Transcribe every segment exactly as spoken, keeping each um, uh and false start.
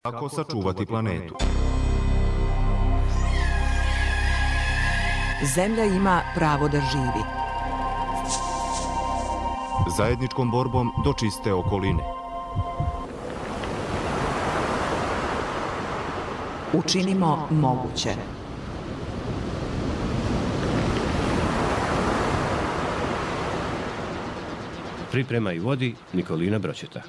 Kako sačuvati planetu? Zemlja ima pravo da živi. Zajedničkom borbom do čiste okoline. Učinimo moguće. Priprema i vodi Nikolina Bročeta.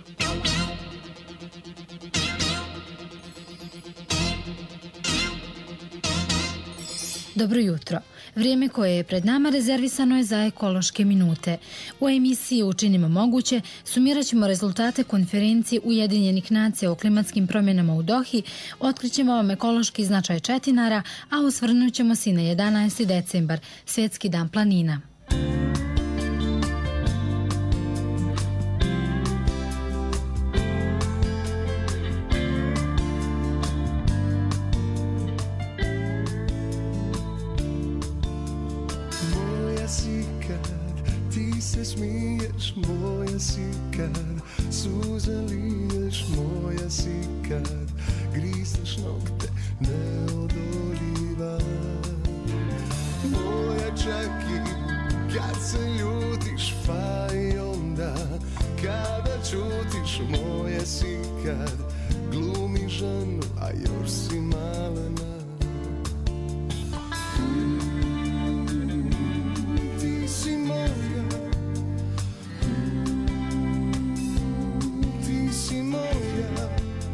Dobro jutro. Vrijeme koje je pred nama rezervisano je za ekološke minute. U emisiji Učinimo moguće sumirat ćemo rezultate konferencije Ujedinjenih nacija o klimatskim promjenama u Dohi, otkrićemo vam ekološki značaj četinara, a osvrnut ćemo se na jedanaesti decembar, Svjetski dan planina. Smiješ, moja si kad suze liješ, moja si kad grisneš nokte neodoljiva. Moja čak i kad se ljutiš, pa i onda kada čutiš, moja si kad glumiš ženu, a još si malena. Ti si moja, si moja,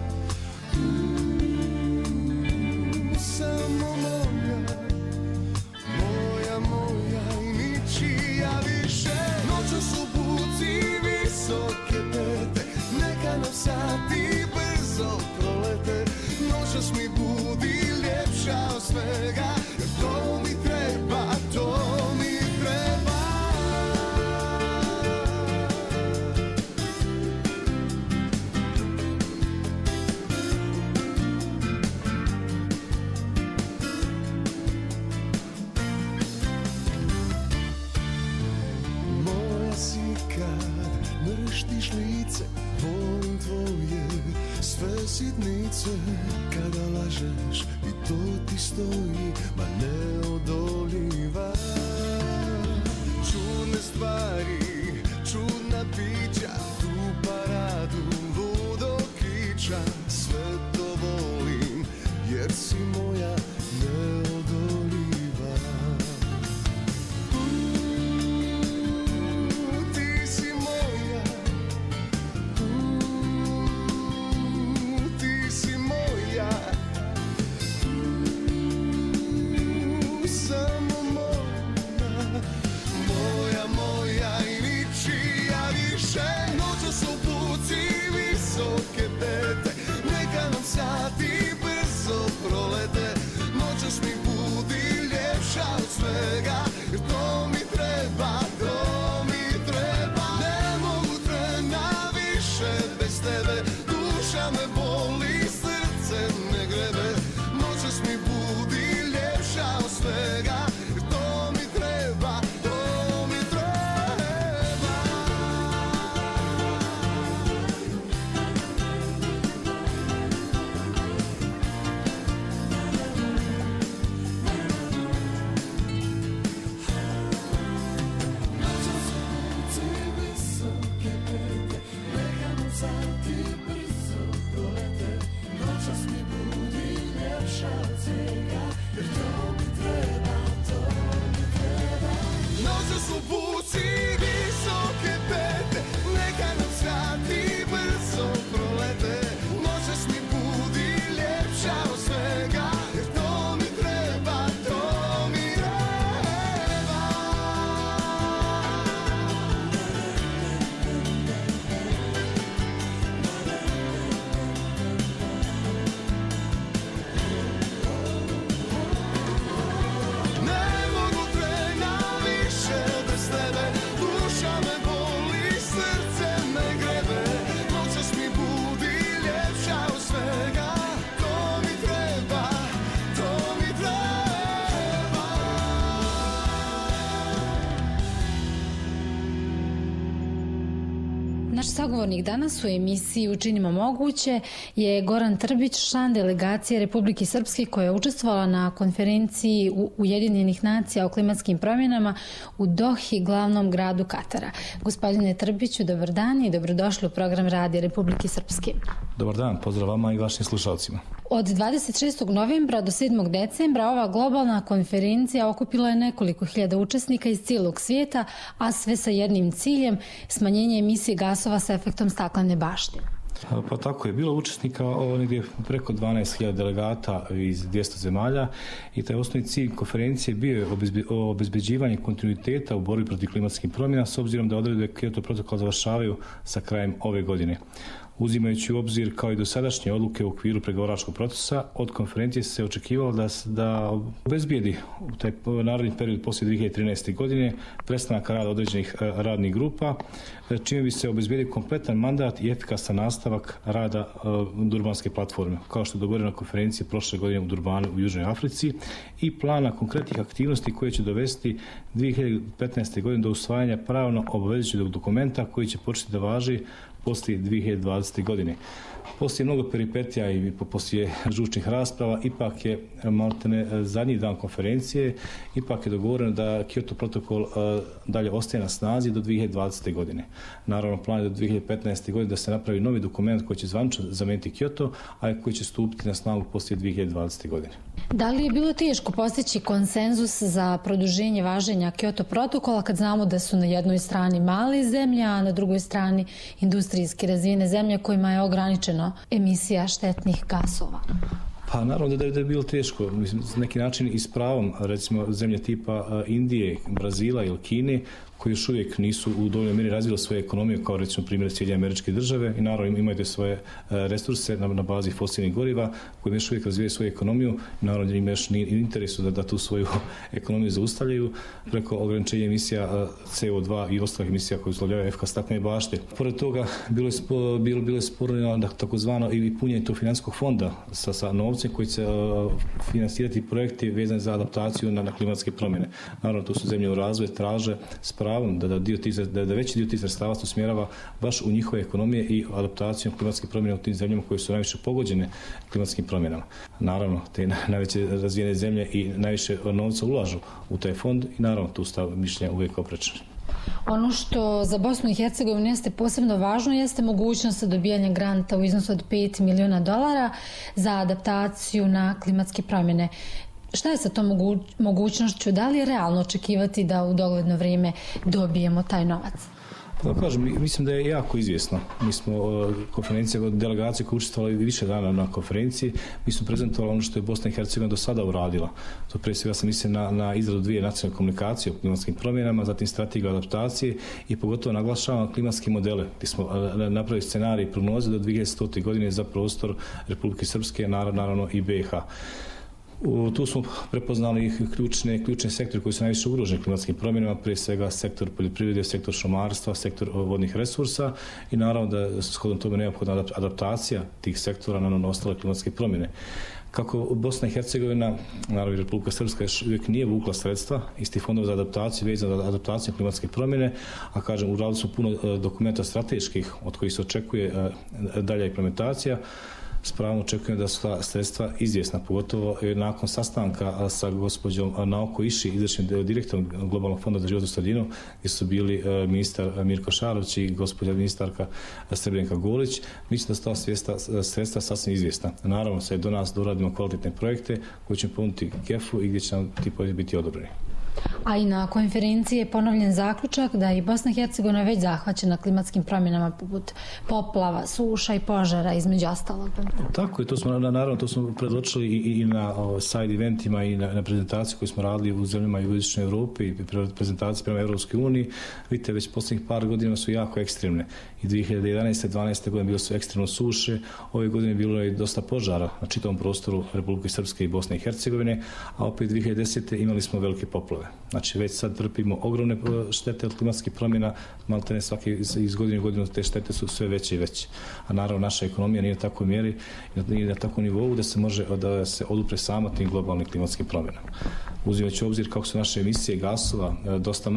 samo moja, moja, moja i ničija više. Noću su buci visoke pete, neka nam sati brzo prolete. Noćas mi budi ljepša od svega, jer to mi treba, to mi treba. Mrštiš lice, volim tvoje sve sitnice. Kada lažeš i to ti stoji, ma neodoljiva. Čudne stvari, čudna pića, tu paradu ludog kiča. Sve to volim, jer si moja neodoljiva. Sati brzo prolete, noćas mi budi ljepša od svega, jer to mi treba, to mi treba. Ne mogu trena više bez tebe, duša me boli, srce ne grebe. Noćas mi budi ljepša od svega, jer to mi treba, to mi treba. sagovornik danas u emisiji Učinimo moguće je Goran Trbić, član delegacije Republike Srpske koja je učestvovala na konferenciji Ujedinjenih nacija o klimatskim promjenama u Dohi, glavnom gradu Katara. Gospodine Trbiću, dobar dan i dobrodošli u program Radija Republike Srpske. Dobar dan, pozdrav vama i vašim slušalcima. Od dvadeset šestog novembra do sedmog decembra ova globalna konferencija okupila je nekoliko hiljada učesnika iz cijelog svijeta, a sve sa jednim ciljem, smanjenje emisije gasova sa efektom staklene bašte. Pa tako je, bilo učesnika negdje preko dvanaest hiljada delegata iz dvjesto zemalja i taj osnovni cilj konferencije bio je obezbeđivanje kontinuiteta u borbi protiv klimatskih promjena s obzirom da odredbe Kyoto protokola završavaju sa krajem ove godine. Uzimajući u obzir kao i dosadašnje odluke u okviru pregovaračkog procesa, od konferencije se očekivalo da, da obezbijedi u taj naredni period poslije dvije hiljade trinaeste. godine prestanak rada određenih radnih grupa, čime bi se obezbijedio kompletan mandat i efikasan nastavak rada Durbanske platforme, kao što je dogovoreno na konferenciji prošle godine u Durbanu u Južnoj Africi, i plana konkretnih aktivnosti koje će dovesti dvije hiljade petnaeste. godine do usvajanja pravno obavezujućeg dokumenta koji će početi da važi poslije dvije hiljade dvadesete. godine. Poslije mnogo peripetija i poslije žučnih rasprava, ipak je maltene zadnji dan konferencije, ipak je dogovoreno da Kyoto protokol dalje ostaje na snazi do dvije hiljade dvadesete. godine. Naravno, plan je do dvije hiljade petnaeste. godine da se napravi novi dokument koji će zvanično zamijeniti Kyoto, a koji će stupiti na snagu poslije dvije hiljade dvadesete. godine. Da li je bilo teško postići konsenzus za produženje važenja Kyoto protokola kad znamo da su na jednoj strani male zemlje, a na drugoj strani industrijski razvijene zemlje kojima je ograničeno emisija štetnih gasova? Pa naravno da je, da je bilo teško, mislim, na neki način i s pravom, recimo zemlje tipa Indije, Brazila ili Kine, koji još uvijek nisu u dovoljnoj mjeri razvili svoje ekonomije, kao recimo primjer Sjedinjene Američke Države, i naravno imaju svoje resurse na, na bazi fosilnih goriva koji još uvijek razvijaju svoju ekonomiju, i naravno ima još nije interesu da, da tu svoju ekonomiju zaustavljaju preko ograničenja emisija C O dva i ostalih emisija koje uslovljavaju efekt staklene bašte. Pored toga bilo je, spo, bilo, bilo je sporno da takozvano i punjenje tog financijskog fonda sa, sa novcem koji će uh, finansirati projekti vezani za adaptaciju na, na klimatske promjene. Naravno, to su zemlje u razvoju, traže s pravom da, da, dio tih, da, da veći dio tih sredstava se usmjerava baš u njihove ekonomije i adaptaciju klimatskih promjena u tim zemljama koje su najviše pogođene klimatskim promjenama. Naravno, te najveće razvijene zemlje i najviše novca ulažu u taj fond i naravno tu stav mišljenja uvijek oprečan. Ono što za Bosnu i Hercegovinu jeste posebno važno jeste mogućnost dobijanja granta u iznosu od pet miliona dolara za adaptaciju na klimatske promjene. Šta je sa tom mogućnošću? Da li je realno očekivati da u dogledno vrijeme dobijemo taj novac? Pa da kažem, mislim da je jako izvjesno. Mi smo konferencija, delegacija koja učestvovala više dana na konferenciji, mi smo prezentovali ono što je Bosna i Hercegovina do sada uradila. To prije svega sam mislim na, na izradu dvije nacionalne komunikacije o klimatskim promjenama, zatim strategiju adaptacije i pogotovo naglašavamo klimatske modele, gdje smo napravili scenarij i prognoze do dvije hiljade stotih. godine za prostor Republike Srpske, naravno i B i H. U, tu smo prepoznali ključne, ključne sektore koji su najviše ugroženi klimatskim promjenama, prije svega sektor poljoprivrede, sektor šumarstva, sektor vodnih resursa i naravno da je shodno tome neophodna adaptacija tih sektora na ostale klimatske promjene. Kako Bosna i Hercegovina, naravno i Republika Srpska, još uvijek nije vukla sredstva iz tih fondova za adaptaciju, vezano za adaptaciju klimatske promjene, a kažem, uradili su puno dokumenta strateških od kojih se očekuje dalja implementacija. S pravom očekujem da su ta sredstva izvjesna, pogotovo nakon sastanka sa gospođom Naoko Iši, izvršnim direktorom Globalnog fonda za životnu sredinu, gdje su bili ministar Mirko Šarović i gospođa ministarka Srebrnjenka Golić. Mislim da su ta sredstva, sredstva sasvim izvjesna. Naravno, sad do nas da uradimo kvalitetne projekte koji će ponuditi K E F-u i gdje će nam ti projekti biti odobreni. A i na konferenciji je ponovljen zaključak da je Bosna i Hercegovina već zahvaćena klimatskim promjenama poput poplava, suša i požara, između ostalog. Tako je, to smo naravno to smo predočili i, i na o, side eventima i na, na prezentaciji koju smo radili u zemljama jugoistočne Europe i prezentacije prema Evropskoj uniji. Vidite, već posljednjih par godina su jako ekstremne. I dvije hiljade jedanaeste. dvanaeste. godine bilo su ekstremno suše, ove godine bilo je dosta požara na čitavom prostoru Republike Srpske i Bosne i Hercegovine, a opet dvije hiljade desete. imali smo velike poplave. Znači već sad trpimo ogromne štete od klimatskih promjena, maltene svake iz godine u godinu te štete su sve veće i veće. A naravno naša ekonomija nije na takvoj mjeri, nije na takvom nivou da se može da se odupre sama tim globalnim klimatskim promjenama. Uzimajući u obzir kako su naše emisije gasova dosta male,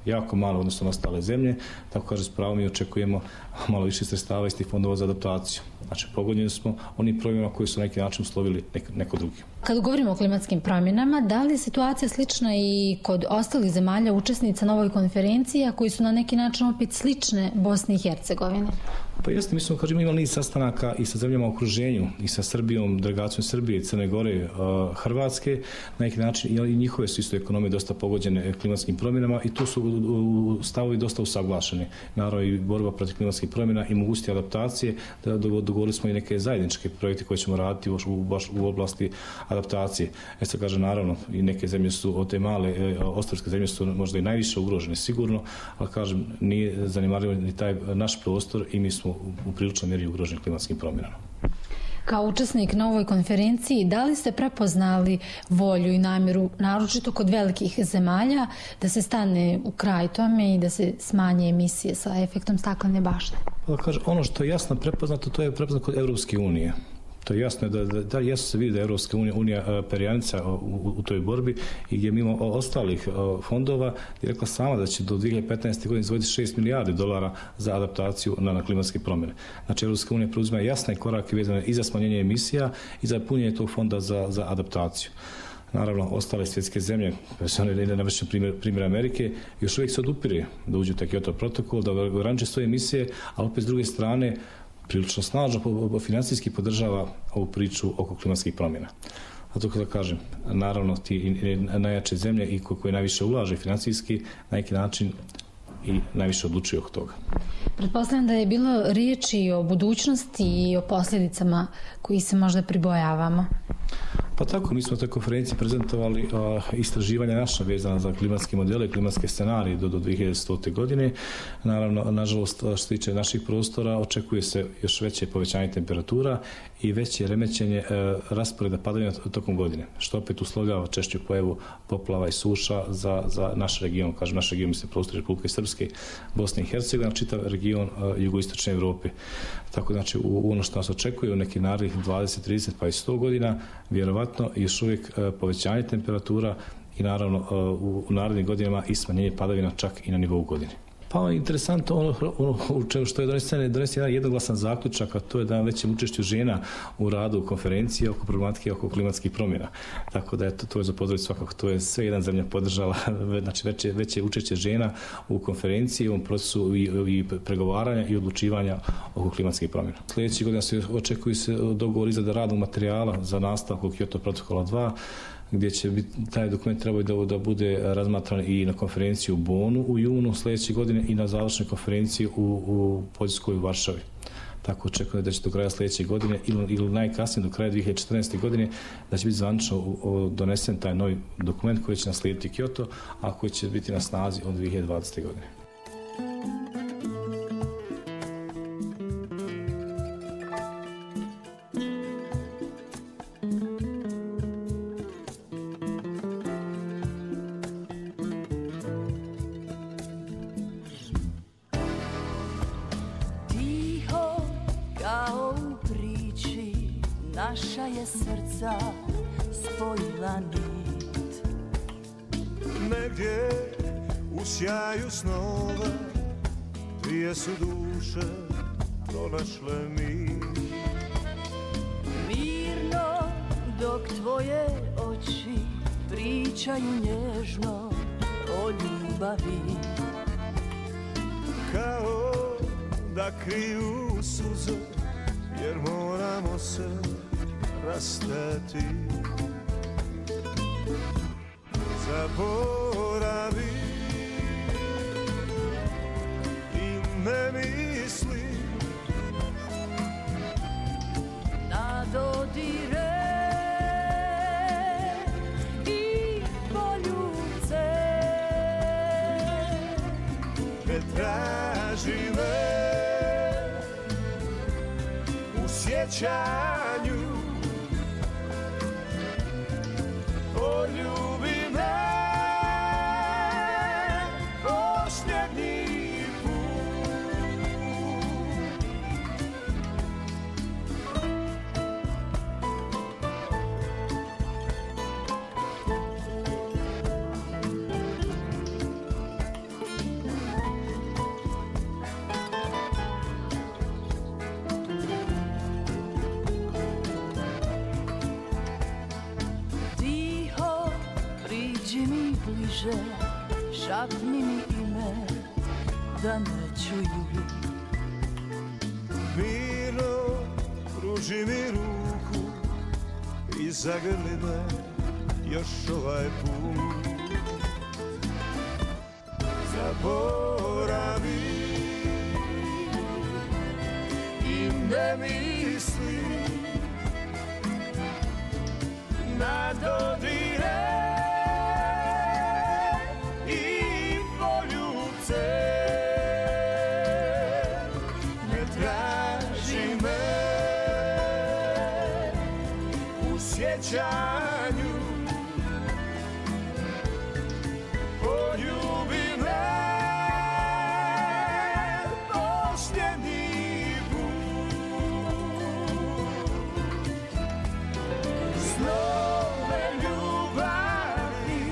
jako malo odnosno na ostale zemlje, tako kaže s pravom mi očekujemo malo više sredstava iz tih fondova za adaptaciju. Znači pogodljeni smo onim problemima koji su na neki način uslovili neko, neko drugi. Kad govorimo o klimatskim promjenama, da li je situacija slična i kod ostalih zemalja učesnica na ovoj konferenciji, a koji su na neki način opet slične Bosni i Hercegovine? Pa jeste, mi smo kažemo, imali niz sastanaka i sa zemljama u okruženju, i sa Srbijom, delegacijom Srbije, Crne Gore, uh, Hrvatske, na neki način i njihove su isto ekonomije dosta pogođene klimatskim promjenama i tu su uh, stavovi dosta usaglašeni. Naravno i borba protiv klimatskih promjena i mogućnosti adaptacije, da dogovorili smo i neke zajedničke projekte koje ćemo raditi u, baš u oblasti adaptacije. E sad kaže, naravno, i neke zemlje su, od te male, ostrvske zemlje su možda i najviše ugrožene sigurno, ali kažem, nije zanimljivo ni taj naš prostor i mi smo u priličnoj mjeri ugroženi klimatskim promjenama. Kao učesnik na ovoj konferenciji, da li ste prepoznali volju i namjeru, naročito kod velikih zemalja, da se stane u kraj tome i da se smanje emisije sa efektom staklene bašte? Pa kaže, ono što je jasno prepoznato, to je prepoznato kod Evropske unije. To je jasno da, da, da jasno se vidi da je Evropska unija, unija perjanica u, u, u toj borbi i gdje mimo ostalih fondova je rekla sama da će do dvije hiljade petnaeste. godine izdvojiti šest milijardi dolara za adaptaciju na, na klimatske promjene. Znači Evropska unija preuzima jasne korake vezane i za smanjenje emisija i za punjenje tog fonda za, za adaptaciju. Naravno, ostale svjetske zemlje, ne navešćem primjer, primjer Amerike, još uvijek se odupire da uđu taj Kyoto protokol, da ograniče svoje emisije, ali opet s druge strane prilično snažno financijski podržava ovu priču oko klimatskih promjena. Zato kada kažem, naravno ti najjače zemlje i koje najviše ulaže financijski, na neki način i najviše odlučuju oko toga. Pretpostavljam da je bilo riječi o budućnosti i o posljedicama koji se možda pribojavamo. Pa tako, mi smo na toj konferenciji prezentovali a, istraživanja naša vezana za klimatske modele i klimatske scenarije do, do dvije hiljade stote. godine. Naravno, nažalost, što se tiče naših prostora, očekuje se još veće povećanje temperatura i veće remećenje e, rasporeda padavina tokom godine, što opet uslovljava češću pojavu poplava i suša za, za naš region. Kažem, naš region mislim prostor Republike Srpske, Bosne i Hercegovine, čitav region e, jugoistočne Evrope. Tako znači, u, u ono što nas očekuje u nekih narednih dvadeset, trideset pa i sto godina, vjerovatno još uvijek e, povećanje temperatura i naravno e, u, u narednim godinama i smanjenje padavina čak i na nivou godine. Pa interesantno ono, ono u čemu što je donesen, donesen jedan jednoglasan zaključak, a to je da većem učešću žena u radu konferencije oko problematike oko klimatskih promjena. Tako da je to, to je za pozdraviti svakako, to je sve jedan zemlja podržala, znači veće, veće učešće žena u konferenciji, u ovom procesu i, i pregovaranja i odlučivanja oko klimatskih promjena. Sljedećih godina se očekuju se dogovor izrade radnog materijala za nastavak Kyoto protokola dva, gdje će biti, taj dokument trebao da, da bude razmatran i na konferenciji u Bonu u junu sljedeće godine i na završnoj konferenciji u, u Poljskoj u Varšavi. Tako očekujem da će do kraja sljedeće godine ili, ili najkasnije do kraja dvije hiljade četrnaeste. godine da će biti zvanično donesen taj novi dokument koji će naslijediti Kyoto, a koji će biti na snazi od dvije hiljade dvadesete. godine. Naša je srca spojila nit. Negdje u sjaju snova dvije su duše pronašle mir. Mirno dok tvoje oči pričaju nježno o ljubavi. Kao da kriju suze jer moramo se rastati. Zaboravi i ne misli na dodire i poljubce. ne traži me u sjećanju. Poljubi me posljednji put. bliže, šapni mi ime da ne čuju. Mirno, pruži mi ruku i zagrli me još ovaj put. Zaboravi i ne misli na dodire i poljubce. Ne traži me u sjećanju, poljubi me posljednji put. Snove ljubavi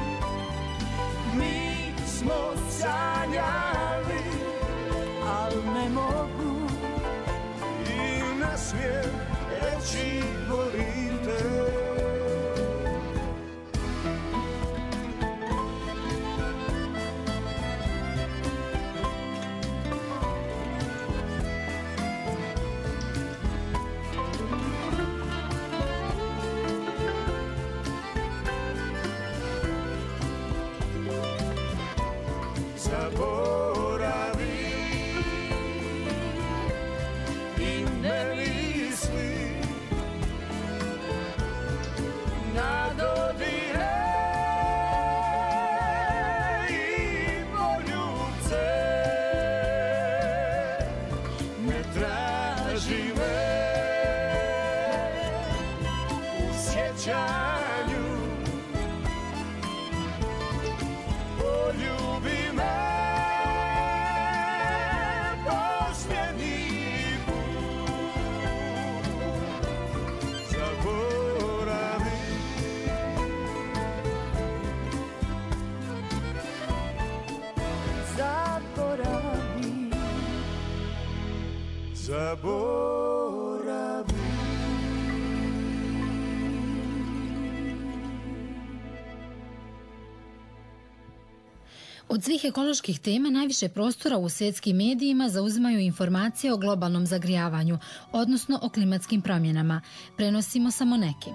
mi smo sanjali, al ne mogu i ne smijem reći volim te. Zaboravi i ne misli na dodire i poljubce. Ne traži me u sjećanju, poljubi me posljednji put. Zaboravi Zaboravi Zaboravi. Od svih ekoloških tema najviše prostora u svjetskim medijima zauzimaju informacije o globalnom zagrijavanju, odnosno o klimatskim promjenama. Prenosimo samo neke.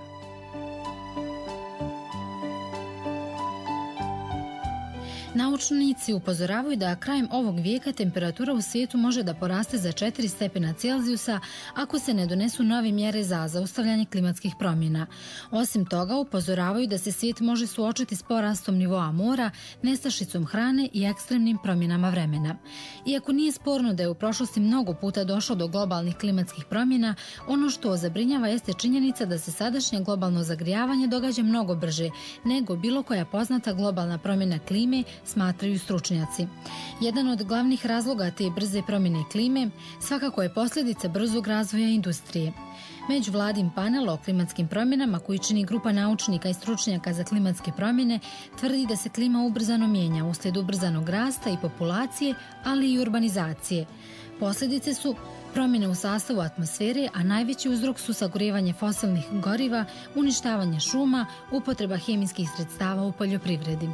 Naučnici upozoravaju da krajem ovog vijeka temperatura u svijetu može da poraste za četiri stepena Celzijusa ako se ne donesu nove mjere za zaustavljanje klimatskih promjena. Osim toga, upozoravaju da se svijet može suočiti s porastom nivoa mora, nestašicom hrane i ekstremnim promjenama vremena. Iako nije sporno da je u prošlosti mnogo puta došlo do globalnih klimatskih promjena, ono što zabrinjava jeste činjenica da se sadašnje globalno zagrijavanje događa mnogo brže nego bilo koja poznata globalna promjena klime, smatraju stručnjaci. Jedan od glavnih razloga te brze promjene klime svakako je posljedica brzog razvoja industrije. Međuvladin panel o klimatskim promjenama, koji čini grupa naučnika i stručnjaka za klimatske promjene, tvrdi da se klima ubrzano mijenja uslijed ubrzanog rasta i populacije, ali i urbanizacije. Posljedice su promjene u sastavu atmosfere, a najveći uzrok su sagorijevanje fosilnih goriva, uništavanje šuma, upotreba hemijskih sredstava u poljoprivredi.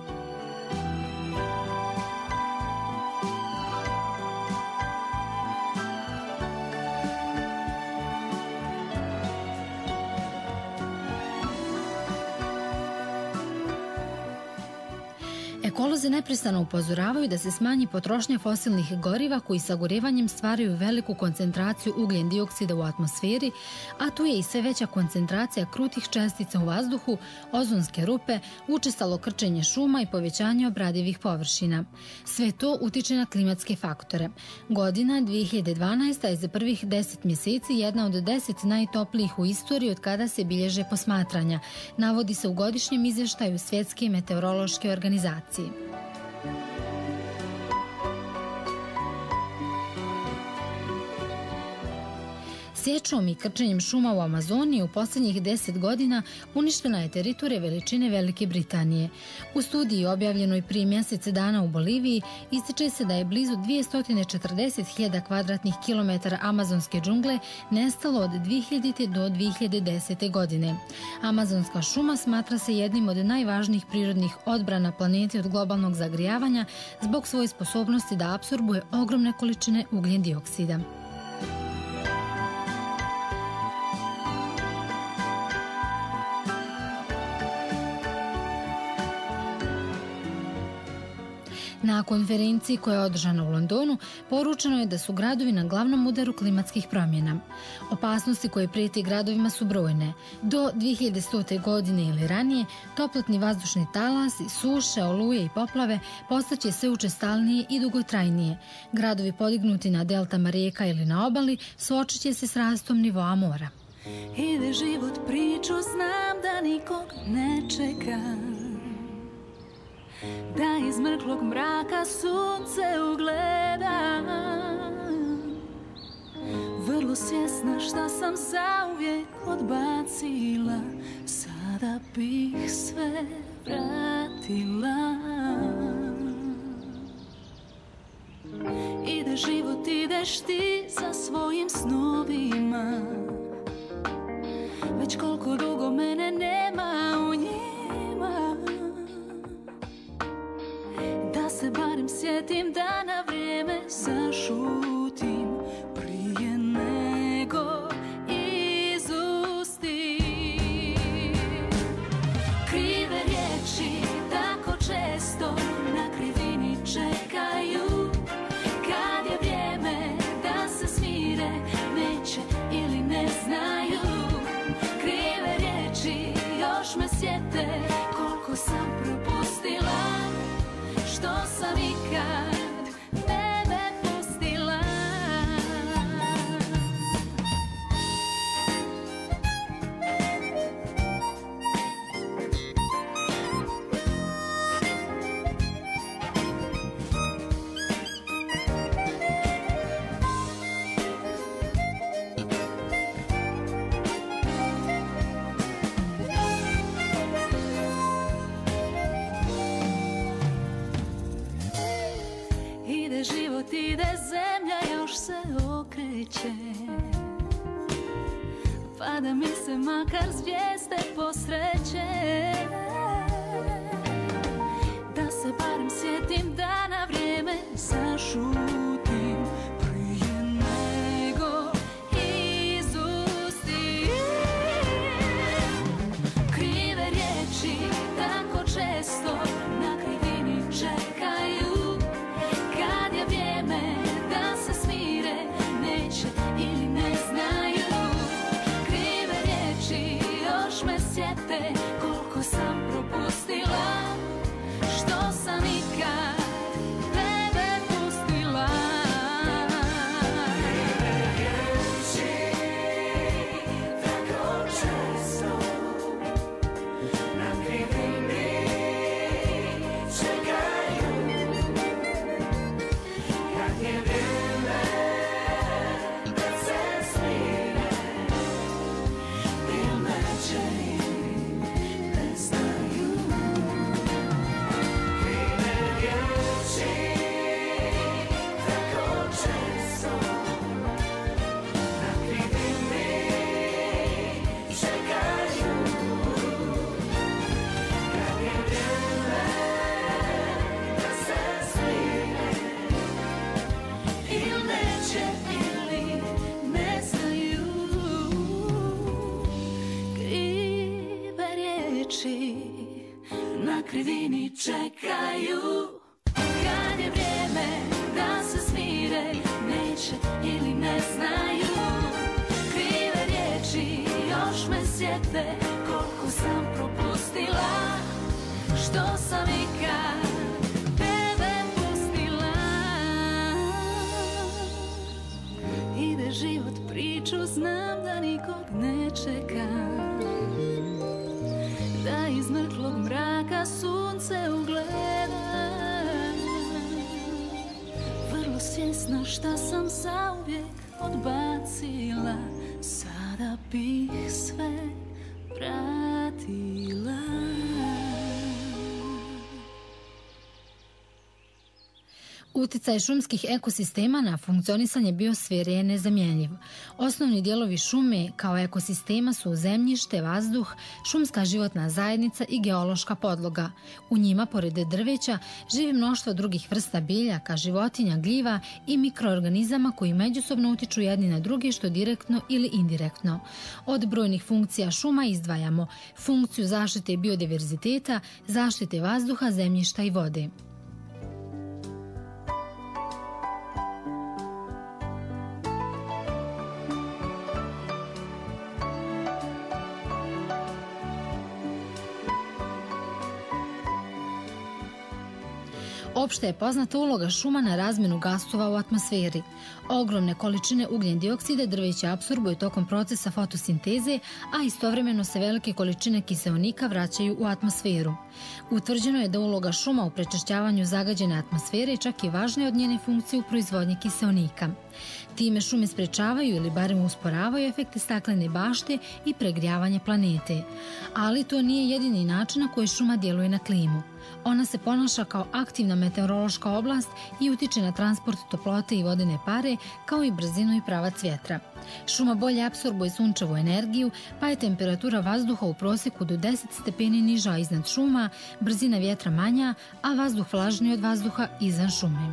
Ekolozi neprestano upozoravaju da se smanji potrošnja fosilnih goriva koji sagorijevanjem stvaraju veliku koncentraciju ugljen dioksida u atmosferi, a tu je i sve veća koncentracija krutih čestica u vazduhu, ozonske rupe, učestalo krčenje šuma i povećanje obradivih površina. Sve to utiče na klimatske faktore. Godina dvije hiljade dvanaesta je za prvih deset mjeseci jedna od deset najtoplijih u istoriji od kada se bilježe posmatranja, navodi se u godišnjem izvještaju Svjetske meteorološke organizacije. Sječom i krčenjem šuma u Amazoniji u posljednjih deset godina uništena je teritorija veličine Velike Britanije. U studiji objavljenoj prije mjesec dana u Boliviji ističe se da je blizu dvjesto četrdeset hiljada kvadratnih kilometara amazonske džungle nestalo od dvije hiljadite do dvije hiljade desete. godine. Amazonska šuma smatra se jednim od najvažnijih prirodnih odbrana planete od globalnog zagrijavanja zbog svoje sposobnosti da apsorbuje ogromne količine ugljen dioksida. Na konferenciji koja je održana u Londonu poručeno je da su gradovi na glavnom udaru klimatskih promjena. Opasnosti koje prijeti gradovima su brojne. Do dvije hiljade stote. godine ili ranije toplotni vazdušni talasi, suše, oluje i poplave postaće sve učestalnije i dugotrajnije. Gradovi podignuti na deltama rijeka ili na obali suočit će se s rastom nivoa mora. Ide život priču, znam da nikog ne čeka, da iz mrklog mraka sunce ugleda. Vrlo svjesna šta sam zauvijek odbacila, sada bih sve vratila. Ide život, ideš ti za svojim snovima, već koliko dugo mene nema u njima. Da se barem sjetim da na vrijeme zašutim prije nego izustim. Krive riječi tako često na krivini čekaju, kad je vrijeme da se smire neće ili ne znaju. Krive riječi još me sjete koliko sam propustila, što sam ikad tebe pustila. Život ide, zemlja još se okreće, pa da mi se makar zvijezde posreće. Da se barem sjetim da na vrijeme zašutim prije nego izustim. Krive riječi tako često na krivini čekaju, kad je vrijeme da se smire neće ili ne znaju. Krive riječi još me sjete koliko sam propustila, što sam ikad tebe pustila. Krive riječi tako često na krivini čekaju, kad je vrijeme da se smire ili neće ili ne znaju. Krive riječi tako često na krivini čekaju, kad je vrijeme da se smire ili neće ili ne znaju. Krive riječi na krivini čekaju, kad je vrijeme da se smire neće ili ne znaju. Krive riječi još me sjete koliko sam propustila, što sam ikad tebe pustila. Ide život priču, znam da nikog ne čeka, da iz mrklog mraka sunce ugleda. Vrlo svjesna šta sam zauvijek odbacila, bih sve vratila. Uticaj šumskih ekosistema na funkcionisanje biosfere je nezamjenjiv. Osnovni dijelovi šume kao ekosistema su zemljište, vazduh, šumska životna zajednica i geološka podloga. U njima, pored drveća, živi mnoštvo drugih vrsta biljaka, životinja, gljiva i mikroorganizama koji međusobno utiču jedni na druge, što direktno ili indirektno. Od brojnih funkcija šuma izdvajamo funkciju zaštite biodiverziteta, zaštite vazduha, zemljišta i vode. Opšte je poznata uloga šuma na razmjenu gasova u atmosferi. Ogromne količine ugljen dioksida drveće apsorbuje tokom procesa fotosinteze, a istovremeno se velike količine kiseonika vraćaju u atmosferu. Utvrđeno je da uloga šuma u prečišćavanju zagađene atmosfere čak i važnija od njene funkcije u proizvodnji kiseonika. Time šume sprečavaju ili barem usporavaju efekte staklene bašte i pregrijavanje planete. Ali to nije jedini način na koji šuma djeluje na klimu. Ona se ponaša kao aktivna meteorološka oblast i utiče na transport toplote i vodene pare, kao i brzinu i pravac vjetra. Šuma bolje apsorbuje sunčevu energiju, pa je temperatura vazduha u prosjeku do deset stepeni niža iznad šuma, brzina vjetra manja, a vazduh vlažniji od vazduha izvan šume.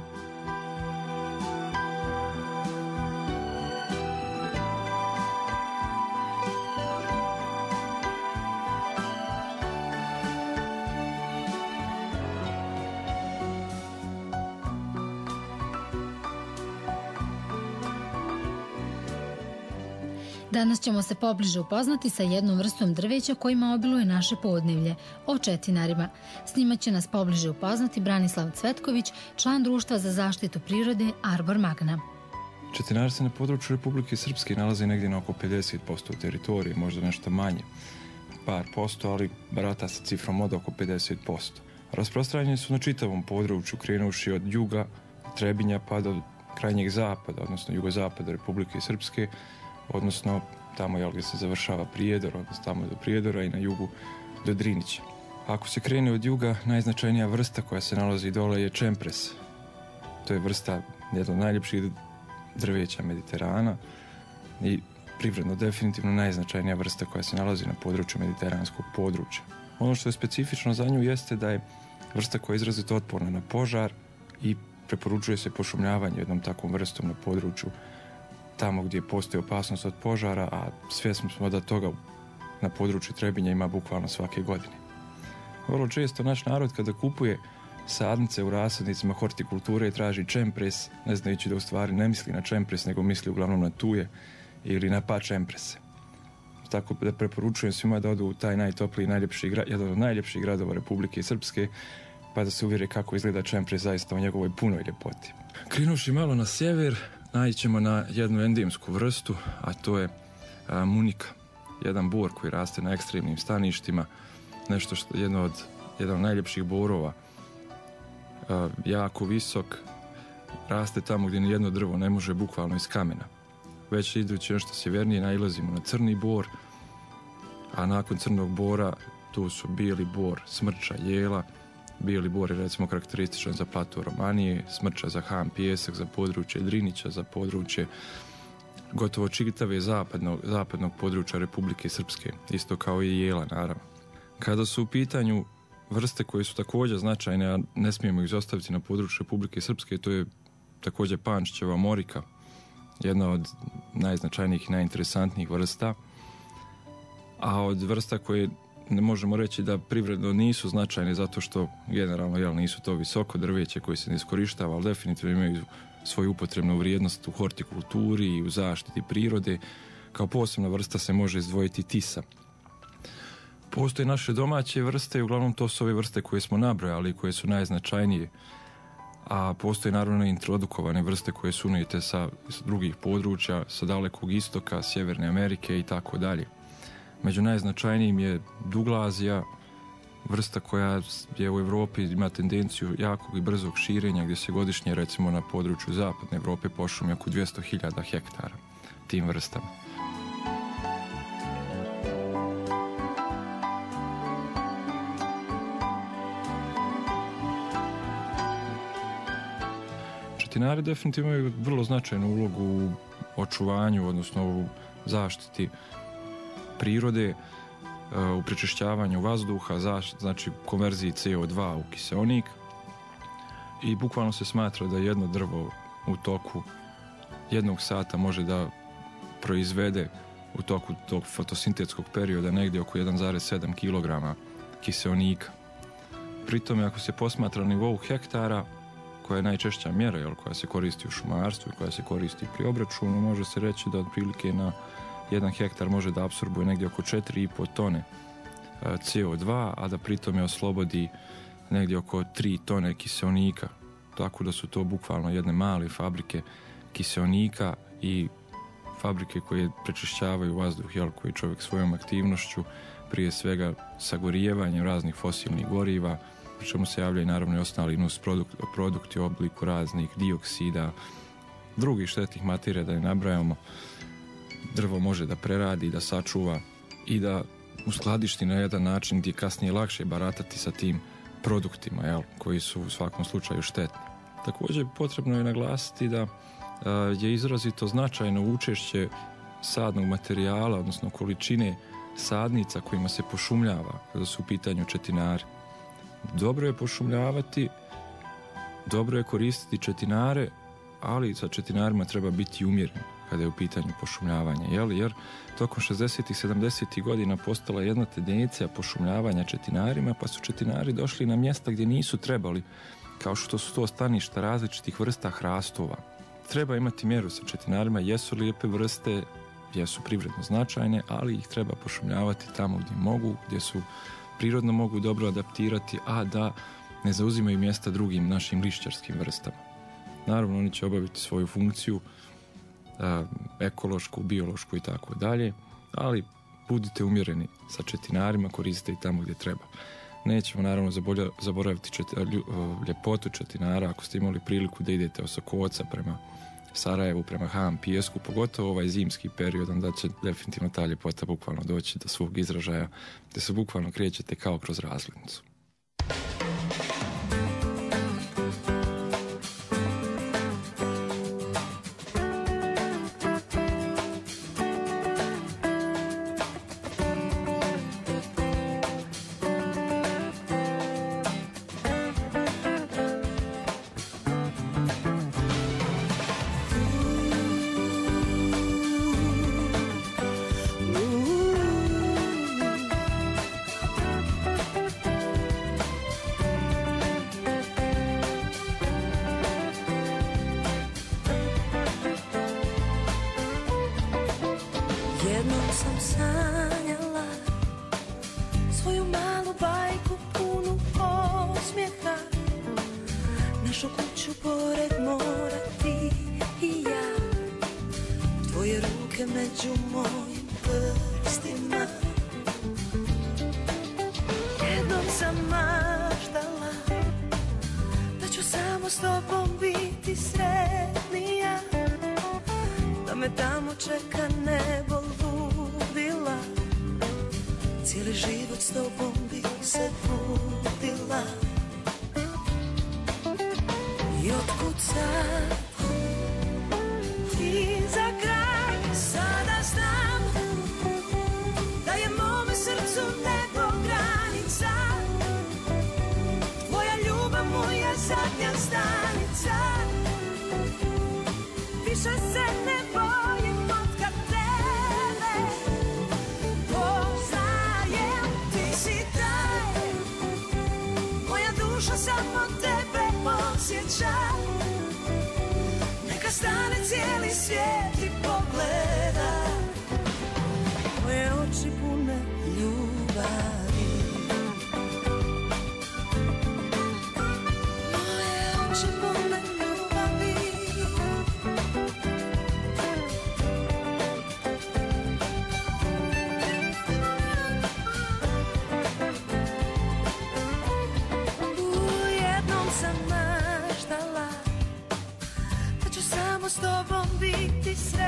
Danas ćemo se pobliže upoznati sa jednom vrstom drveća kojima obiluje naše podnevlje, o četinarima. S njima će nas pobliže upoznati Branislav Cvetković, član Društva za zaštitu prirode Arbor Magna. Četinari se na području Republike Srpske nalazi negdje na oko pedeset posto teritorije, možda nešto manje, par posto, ali barata sa cifrom od oko pedeset posto. Rasprostranjeni su na čitavom području, krenuši od juga Trebinja pa do krajnjeg zapada, odnosno jugozapada Republike Srpske, odnosno tamo je gdje se završava Prijedor, odnosno tamo do Prijedora i na jugu do Drinića. Ako se krene od juga, najznačajnija vrsta koja se nalazi dole je čempres. To je vrsta jedna od najljepših drveća Mediterana i privredno definitivno najznačajnija vrsta koja se nalazi na području mediteranskog područja. Ono što je specifično za nju jeste da je vrsta koja je izrazito otporna na požar i preporučuje se pošumljavanje jednom takvom vrstom na području tamo gdje postoji opasnost od požara, a svjesni smo da toga na području Trebinja ima bukvalno svake godine. Vrlo često naš narod kada kupuje sadnice u rasadnicima hortikulture i traži čempres, ne znajući da u stvari ne misli na čempres, nego misli uglavnom na tuje ili na pa čemprese. Tako da preporučujem svima da odu u taj najtopliji, najljepši, jedan od najljepših gradova Republike Srpske, pa da se uvjere kako izgleda čempres zaista u njegovoj punoj ljepoti. Krenuši malo na sjever, naićemo na jednu endemsku vrstu, a to je a, munika. Jedan bor koji raste na ekstremnim staništima, nešto što je jedno od, jedan od najljepših borova, a, jako visok, raste tamo gdje nijedno drvo ne može, bukvalno iz kamena. Već idući nešto sjevernije nailazimo na crni bor, a nakon crnog bora tu su bijeli bor, smrča, jela. Bijeli bor je recimo karakterističan za plato Romanije, smrča za Han Pijesak, za područje Drinića, za područje gotovo čitave zapadnog, zapadnog područja Republike Srpske, isto kao i jela naravno. Kada su u pitanju vrste koje su također značajne, a ne smijemo ih izostaviti na području Republike Srpske, to je također Pančićeva morika, jedna od najznačajnijih i najinteresantnijih vrsta, a od vrsta koje ne možemo reći da privredno nisu značajne zato što generalno jel, nisu to visoko drveće koje se ne iskorištava, ali definitivno imaju svoju upotrebnu vrijednost u hortikulturi i u zaštiti prirode. Kao posebna vrsta se može izdvojiti tisa. Postoje naše domaće vrste i uglavnom to su ove vrste koje smo nabrojali, koje su najznačajnije, a postoje naravno introdukovane vrste koje su unijete sa, sa drugih područja, sa dalekog istoka, Sjeverne Amerike i tako dalje. Među najznačajnijim je Douglazija, vrsta koja je u Europi ima tendenciju jakog i brzog širenja, gdje se godišnje recimo na području zapadne Europe pošumi oko dvjesto hiljada hektara tim vrstama. četinari definitivno imaju vrlo značajnu ulogu u očuvanju, odnosno u zaštiti prirode, u prečišćavanju vazduha, znači konverziji C O dva u kiseonik, i bukvalno se smatra da jedno drvo u toku jednog sata može da proizvede u toku tog fotosintetskog perioda negdje oko jedan zarez sedam kilograma kiseonika. Pritom, ako se posmatra na nivou hektara, koja je najčešća mjera, jel, koja se koristi u šumarstvu i koja se koristi pri obračunu, može se reći da otprilike na jedan hektar može da apsorbuje negdje oko četiri i pol tone C O dva, a da pritom je oslobodi negdje oko tri tone kiseonika. Tako da su to bukvalno jedne male fabrike kiseonika i fabrike koje prečišćavaju vazduh, jel, koji čovjek svojom aktivnošću, prije svega sagorijevanjem raznih fosilnih goriva, pri čemu se javljaju naravno i ostali nus produkti, produkti u obliku raznih dioksida, drugih štetnih materija, da je nabrajamo, drvo može da preradi, da sačuva i da uskladišti na jedan način gdje kasnije lakše baratati sa tim produktima, jel, koji su u svakom slučaju štetni. Također potrebno je naglasiti da a, je izrazito značajno učešće sadnog materijala, odnosno količine sadnica kojima se pošumljava kada su u pitanju četinari. Dobro je pošumljavati, dobro je koristiti četinare, ali sa četinarima treba biti umjeren kada je u pitanju pošumljavanja, jel? Jer tokom šezdesetih i sedamdesetih godina postala jedna tendencija pošumljavanja četinarima, pa su četinari došli na mjesta gdje nisu trebali, kao što su to staništa različitih vrsta hrastova. Treba imati mjeru sa četinarima, jesu lijepe vrste, jesu privredno značajne, ali ih treba pošumljavati tamo gdje mogu, gdje su prirodno mogu dobro adaptirati, a da ne zauzimaju mjesta drugim našim lišćarskim vrstama. Naravno, oni će obaviti svoju funkciju, a, ekološku, biološku i tako dalje, ali budite umjereni sa četinarima, koristite ih tamo gdje treba. Nećemo naravno zaboraviti čet, lju, ljepotu četinara. Ako ste imali priliku da idete od Sokoca prema Sarajevu, prema Ham Pijesku, pogotovo ovaj zimski period, onda će definitivno ta ljepota bukvalno doći do svog izražaja, gdje se bukvalno krećete kao kroz razglednicu. Jednom sam sanjala svoju malu bajku punu osmijeha, našu kuću pored mora, ti i ja, tvoje ruke među mojim prstima. Jednom sam maštala da ću samo s tobom biti sretnija, da me tamo čeka nebo ludila, cijeli život s tobom bi se budila. I otkud sad i za kraj sada znam da je mome srcu nebo granica, tvoja ljubav moja zadnja stanica. Više se ne bojim otkad tebe poznajem, ti si taj, moja duša samo tebe osjeća. Neka stane cijeli svijet i pogleda moje oči pune ljubavi. Moje oči pune ljubavi. Ujednom sam maštala da ću samo s tobom biti sretna,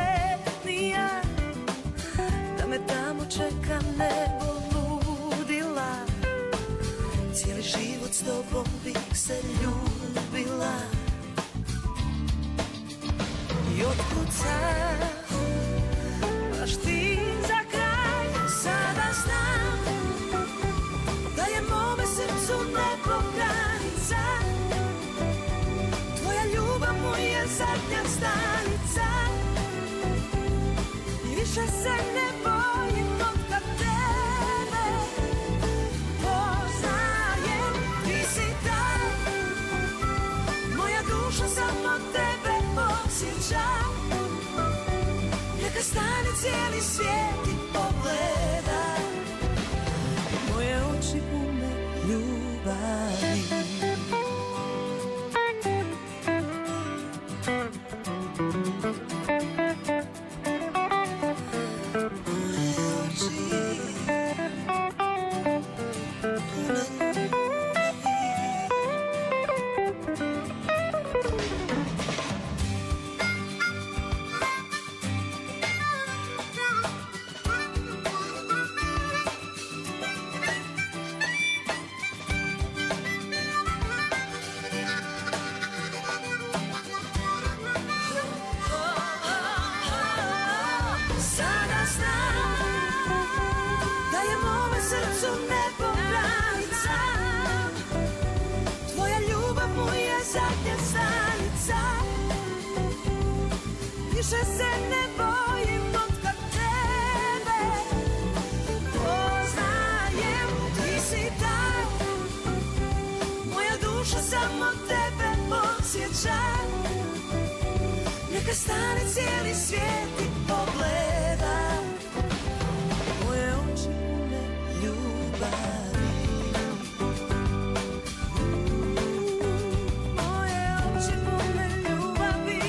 stane cijeli svijet i pogleda moje oči pune ljubavi. Sada znam da je mome srcu nebo granica, tvoja ljubav mu je zadnja stanica. Više se ne bojim otkad tebe poznajem, ti si taj, moja duša samo tebe podsjeća. Neka stane cijeli svijet i pogleda moje oči pune ljubavi. Moje oči pune ljubavi.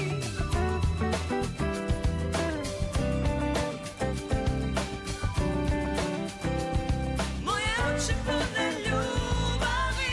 Moje oči pune ljubavi.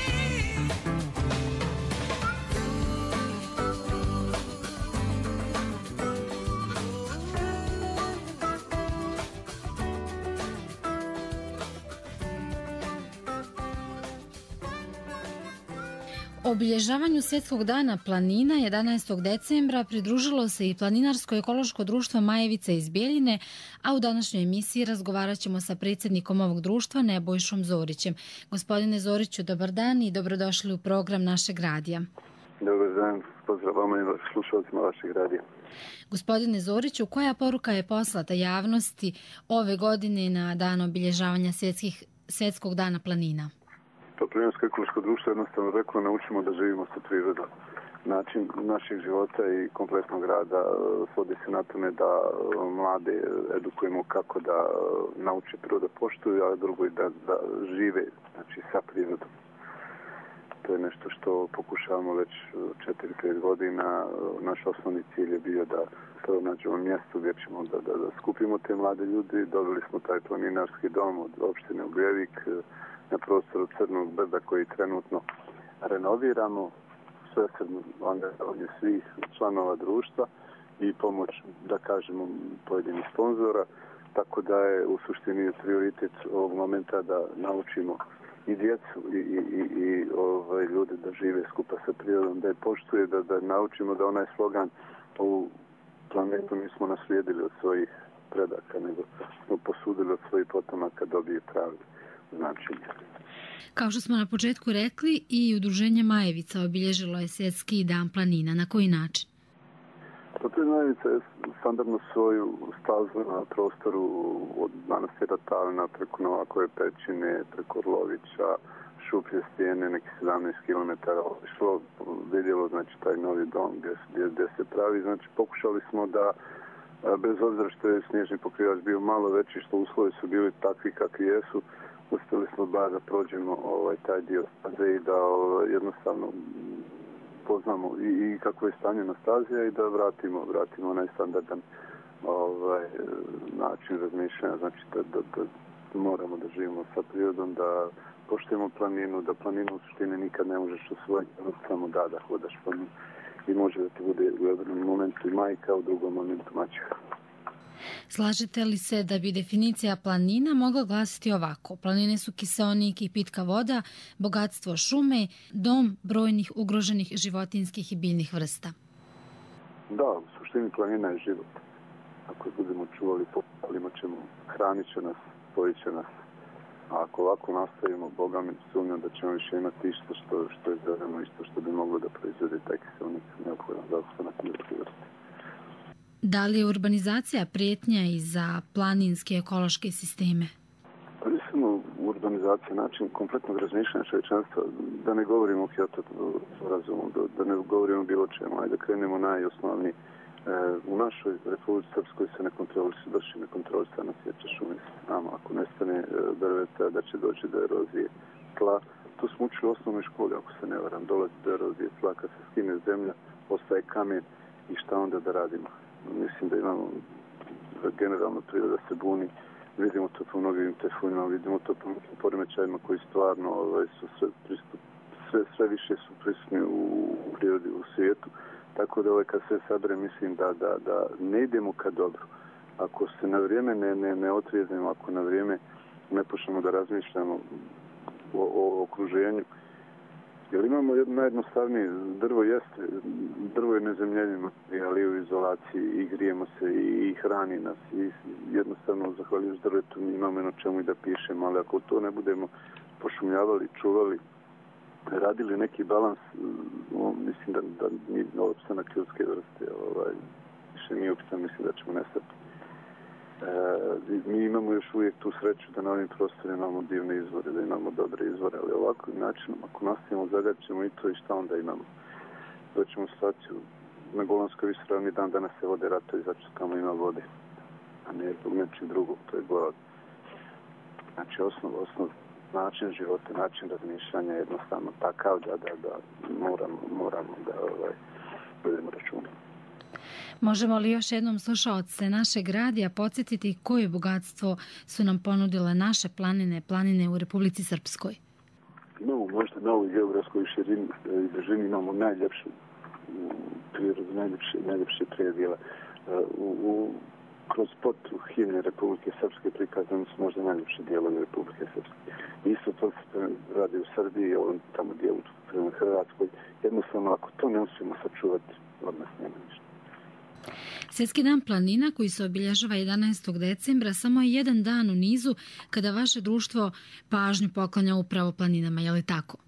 Obilježavanju Svjetskog dana planina jedanaestog decembra pridružilo se i Planinarsko-ekološko društvo Majevica iz Bjeljine, a u današnjoj emisiji razgovarat ćemo sa predsjednikom ovog društva Nebojšom Zorićem. Gospodine Zoriću, dobar dan i dobrodošli u program našeg radija. Dobar dan, pozdrav vama i slušalcima vašeg radija. Gospodine Zoriću, koja poruka je poslata javnosti ove godine na dan obilježavanja svjetskih, Svjetskog dana planina? To Planinarsko-ekološko društvo jednostavno reklo, naučimo da živimo sa prirodom. Način naših života i kompletnog rada svodi se na tome da mlade edukujemo kako da nauče prvo da poštuju, a drugo i da, da žive, znači, sa prirodom. To je nešto što pokušavamo već četiri pet godina. Naš osnovni cilj je bio da to nađemo mjesto gdje ćemo da, da, da skupimo te mlade ljudi. Dobili smo taj planinarski dom od opštine Ugljevik na prostoru Crnog brda koji trenutno renoviramo. Sve se angažovanje svih članova društva i pomoć, da kažemo, pojedinih sponzora, tako da je u suštini prioritet ovog momenta da naučimo i djecu i, i, i, i ovaj, ljude da žive skupa sa prirodom, da je poštuje, da, da naučimo da onaj slogan u planetu nismo naslijedili od svojih predaka, nego smo posudili od svojih potomaka, dobije pravi značenje. Kao što smo na početku rekli, i udruženje Majevica obilježilo je Svjetski dan planina. Na koji način? Hotel Majevica je standardno svoju stazu na prostoru od manastira Talina preko Novakove pećine, preko Orlovića, Šuplje stijene, neki sedamnaest kilometara išlo, vidjelo, znači, taj novi dom gdje, gdje, gdje se pravi. Znači, pokušali smo da, bez obzira što je snježni pokrivač bio malo veći, što uslovi su bili takvi kakvi jesu, uspjeli smo bar da prođemo ovaj, taj dio staze i da ovaj, jednostavno poznamo i, i kako je stanje na stazi i da vratimo, vratimo onaj standardan ovaj, način razmišljanja, znači da, da, da moramo da živimo sa prirodom, da poštujemo planinu, da planinu u suštini nikad ne možeš osvojiti, samo da, da hodaš po njim i može da ti bude u jednom momentu i majka, u drugom momentu maćeha. Slažete li se da bi definicija planina mogla glasiti ovako? Planine su kiseonik i pitka voda, bogatstvo šume, dom brojnih ugroženih životinskih i biljnih vrsta. Da, u suštini planina je život. Ako budemo čuvali, imat ćemo, hranit će nas, spojit će nas. A ako ovako nastavimo, Boga mi sumnjam da ćemo više imati isto što, što je zeleno, isto što bi moglo da proizvede taj kiseonik neophodan za opstanak ljudske vrste. Da li je urbanizacija prijetnja i za planinske ekološke sisteme? Pa mislimo urbanizacija, način kompletnog razmišljanja čovječanstva, da ne govorimo o Kyoto sporazumu, da, da ne govorimo bilo čemu, ajde da krenemo najosnovniji u našoj Republici Srpskoj se ne kontroliše, vrši nekontrolisana sjeća šume. Znamo, ako nestane drveta, da će doći do erozije tla. To smo učili u osnovnoj školi, ako se ne varam, dolazi do erozije tla, kad se skine zemlja, ostaje kamen i šta onda da radimo. Mislim da imamo generalno priroda se buni, vidimo to po mnogim tajfunima, vidimo to po mnogim poremećajima koji stvarno ovaj, su sve, pristup, sve, sve više su prisutni u, u prirodi u svijetu. Tako da ovaj, kad sve sabere, mislim da, da, da ne idemo ka dobru. Ako se na vrijeme ne, ne, ne otrijeznemo, ako na vrijeme ne počnemo da razmišljamo o, o okruženju, jer imamo jedno najjednostavnije, drvo jeste, drvo je nezemljenje, ali u izolaciji i grijemo se i, i hrani nas i jednostavno zahvaljujući drvetu mi imamo na čemu i da pišemo, ali ako to ne budemo pošumljavali, čuvali, radili neki balans, no, mislim da, da mi opstanak ljudske vrste ovaj, više nije opstan, mislim da ćemo nestati. E, mi imamo još uvijek tu sreću da na ovim prostorima imamo divne izvore, da imamo dobre izvore, ali ovakvim načinom, ako nastavimo, zagađujemo i to i šta onda imamo. Doćemo u situaciju, na Golanskoj visoravni dan danas se vode ratovi, zato što tamo ima vode, a ne zbog nečeg drugog, to je glad. Znači, osnov, osnov, način života, način razmišljanja je jednostavno takav da, da, da moramo, moramo da ovaj, budemo računa. Možemo li još jednom slušaoce našeg radija podsjetiti koje bogatstvo su nam ponudile naše planine, planine u Republici Srpskoj? Imamo možda na ovoj geografskoj širini i dužini imamo najljepšu prirodu, najljepše, najljepše predjela. U, u, kroz potu himne Republike Srpske prikazani su možda najljepši dijelovi Republike Srpske. Isto to se radi u Srbiji, ovom tamo dijelu prema Hrvatskoj. Jednostavno, ako to ne uspijemo sačuvati, od nas nema ništa. Svjetski dan planina koji se obilježava jedanaestog decembra samo je jedan dan u nizu kada vaše društvo pažnju poklanja upravo planinama, je li tako?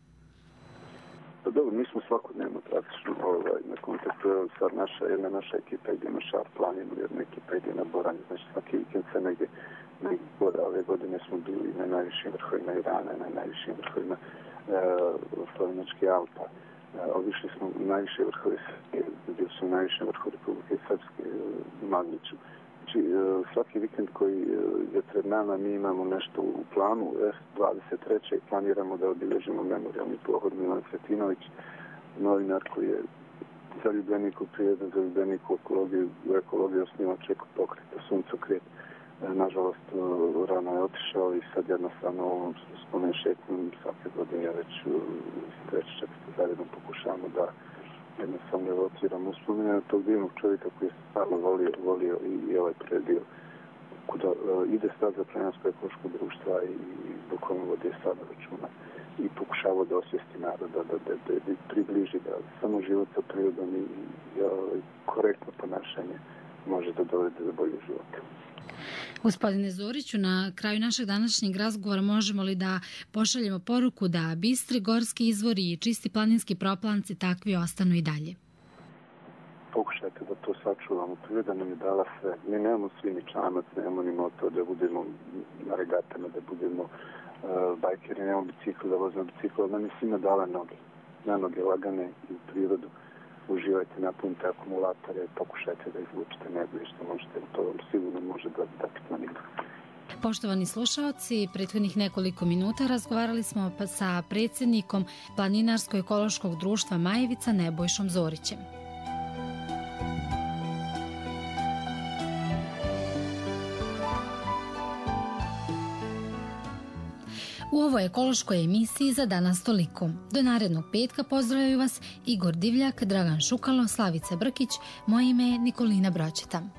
Pa dobro, mi smo svakodnevno praktično ovaj, na kontaktu, sad naša, jedna naša ekipa ide na Šar planinu, jedna ekipa ide na Boranje, znači svaki vikend se negdje, negdje gore, ove godine smo bili na najvišim vrhovima Irana, na najvišim vrhovima e, Slavinačke Alpa. Obišli smo najviše vrhove Srpske, gdje su najviše vrhove Republike Srpske, Magliću. Znači, svaki vikend koji je pred nama, mi imamo nešto u planu. dvadeset trećeg planiramo da obilježimo memorijalni pohod Milan Cvetinović, novinar koji je zaljubljenik u prirodu, zaljubljenik u ekologiju, u ekologiju osniva čeku pokreta Suncokret. Nažalost, rano je otišao i sad jednostavno ovom spomen šetnom svake godine već treći četvrti zajedno pokušavamo da jednostavno evociramo uspomene tog divnog čovjeka koji je stvarno volio, volio i, i ovaj predio kuda uh, ide staza Planinarsko ekološko društva i, i bukvalno vodi stvarno računa i pokušava da osvijesti naroda, da, da, da, da približi da samo život sa prirodom i, i uh, korektno ponašanje može da dovede do boljeg života. Gospodine Zoriću, na kraju našeg današnjeg razgovora možemo li da pošaljemo poruku da bistri gorski izvori i čisti planinski proplanci takvi ostanu i dalje? Pokušajte da to sačuvamo. Priroda nam je dala sve. Mi nemamo svi ni čamac, nemamo ni motor, da budemo na regatama, da budemo uh, bajkeri, nemamo bicikl, da vozimo bicikl, ali nam je svima dala noge. Na noge lagane i u prirodu. Uživajte, napunite akumulatore, pokušajte da izvučite najbolje što možete, to vam sigurno može da dati planinu. Poštovani slušaoci, prethodnih nekoliko minuta razgovarali smo sa predsjednikom Planinarsko-ekološkog društva Majevica Nebojšom Zorićem. U ovoj ekološkoj emisiji za danas toliko. Do narednog petka pozdravljaju vas Igor Divljak, Dragan Šukalo, Slavica Brkić, moje ime je Nikolina Bročeta.